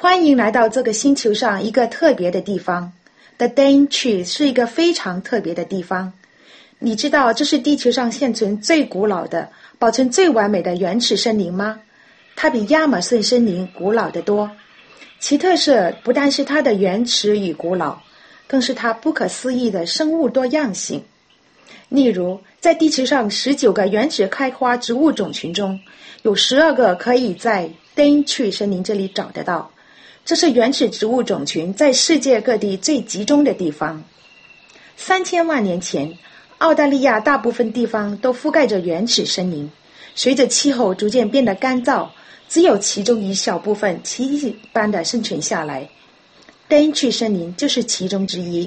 欢迎来到这个星球上一个特别的地方。The Daintree 是一个非常特别的地方。你知道这是地球上现存最古老的、保存最完美的原始森林吗？它比亚马逊森林古老得多。其特色不但是它的原始与古老，更是它不可思议的生物多样性。例如，在地球上19个原始开花植物种群中，有12个可以在 Daintree 森林这里找得到。这是原始植物种群在世界各地最集中的地方。3000万年前，澳大利亚大部分地方都覆盖着原始森林。随着气候逐渐变得干燥，只有其中一小部分奇迹般的生存下来。Daintree 森林就是其中之一。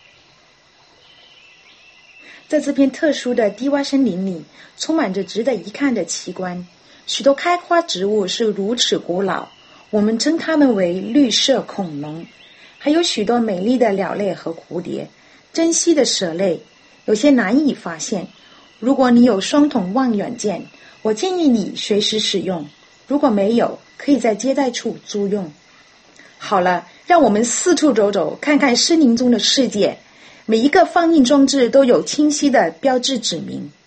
在这片特殊的低洼森林里，充满着值得一看的奇观。许多开花植物是如此古老，我们称它们为绿色恐龙。还有许多美丽的鸟类和蝴蝶，珍稀的蛇类，有些难以发现。如果你有双筒望远镜，我建议你随时使用。如果没有，可以在接待处租用。好了，让我们四处走走，看看森林中的世界。每一个放映装置都有清晰的标志指明。